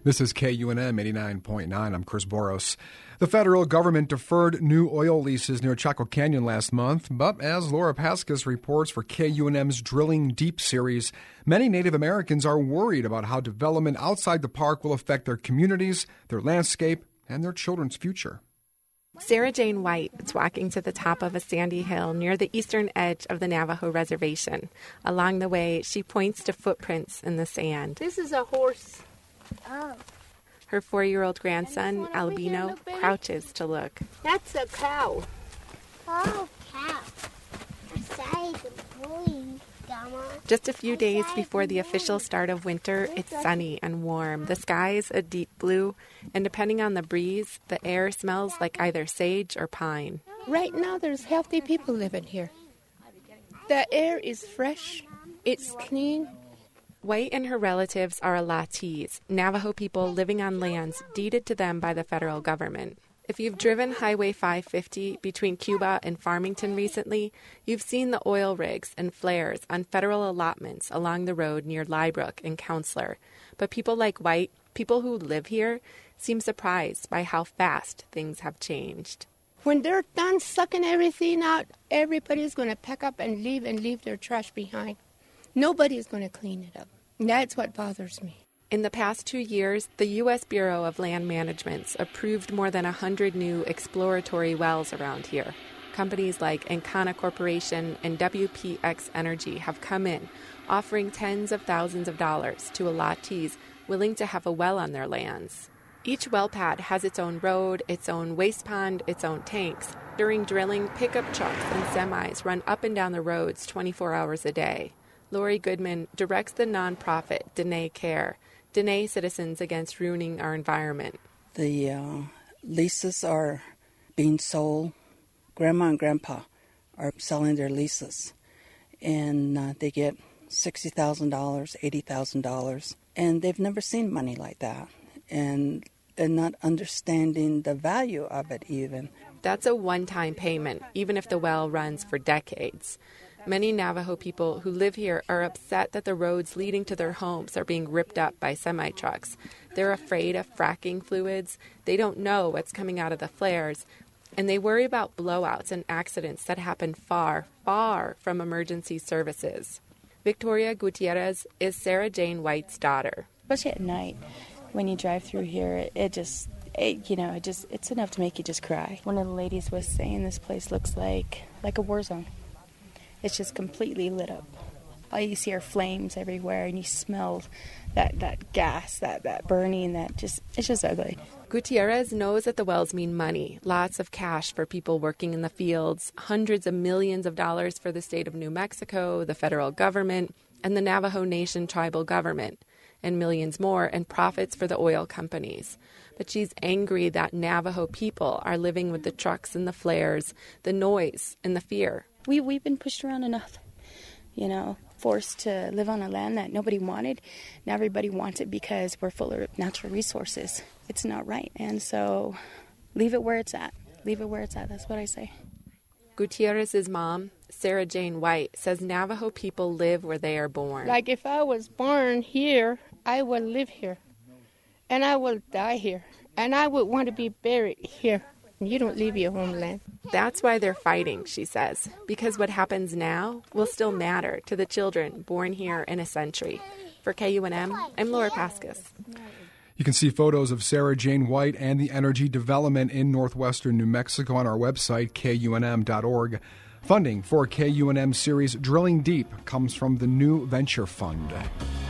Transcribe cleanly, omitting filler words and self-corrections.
This is KUNM 89.9. I'm Chris Boros. The federal government deferred new oil leases near Chaco Canyon last month, but as Laura Paskus reports for KUNM's Drilling Deep series, many Native Americans are worried about how development outside the park will affect their communities, their landscape, and their children's future. Sarah Jane White is walking to the top of a sandy hill near the eastern edge of the Navajo Reservation. Along the way, she points to footprints in the sand. This is a horse. Oh. Her 4-year-old grandson, Albino, crouches to look. That's a cow. Oh, cow. Sorry, boy, Grandma. Just a few days before the official start of winter, it's sunny and warm. The sky is a deep blue, and depending on the breeze, the air smells like either sage or pine. Right now, there's healthy people living here. The air is fresh. It's clean. White and her relatives are Latis, Navajo people living on lands deeded to them by the federal government. If you've driven Highway 550 between Cuba and Farmington recently, you've seen the oil rigs and flares on federal allotments along the road near Liebrook and Counselor. But people like White, people who live here, seem surprised by how fast things have changed. When they're done sucking everything out, everybody's going to pack up and leave their trash behind. Nobody's going to clean it up. That's what bothers me. In the past 2 years, the U.S. Bureau of Land Management's approved more than 100 new exploratory wells around here. Companies like Encana Corporation and WPX Energy have come in, offering tens of thousands of dollars to Latis willing to have a well on their lands. Each well pad has its own road, its own waste pond, its own tanks. During drilling, pickup trucks and semis run up and down the roads 24 hours a day. Lori Goodman directs the nonprofit Dene Care, Dene Citizens Against Ruining Our Environment. The leases are being sold. Grandma and Grandpa are selling their leases, and they get $60,000, $80,000, and they've never seen money like that, and not understanding the value of it even. That's a one-time payment, even if the well runs for decades. Many Navajo people who live here are upset that the roads leading to their homes are being ripped up by semi-trucks. They're afraid of fracking fluids. They don't know what's coming out of the flares. And they worry about blowouts and accidents that happen far, far from emergency services. Victoria Gutierrez is Sarah Jane White's daughter. Especially at night, when you drive through here, it's enough to make you just cry. One of the ladies was saying this place looks like a war zone. It's just completely lit up. All you see are flames everywhere, and you smell that gas, that burning, it's just ugly. Gutierrez knows that the wells mean money, lots of cash for people working in the fields, hundreds of millions of dollars for the state of New Mexico, the federal government, and the Navajo Nation tribal government, and millions more in profits for the oil companies. But she's angry that Navajo people are living with the trucks and the flares, the noise and the fear. We've been pushed around enough, forced to live on a land that nobody wanted. Now everybody wants it because we're full of natural resources. It's not right. And so leave it where it's at. Leave it where it's at. That's what I say. Gutierrez's mom, Sarah Jane White, says Navajo people live where they are born. Like if I was born here, I would live here. And I will die here. And I would want to be buried here. You don't leave your homeland. That's why they're fighting, she says, because what happens now will still matter to the children born here in a century. For KUNM, I'm Laura Paskus. You can see photos of Sarah Jane White and the energy development in northwestern New Mexico on our website, KUNM.org. Funding for KUNM series Drilling Deep comes from the New Venture Fund.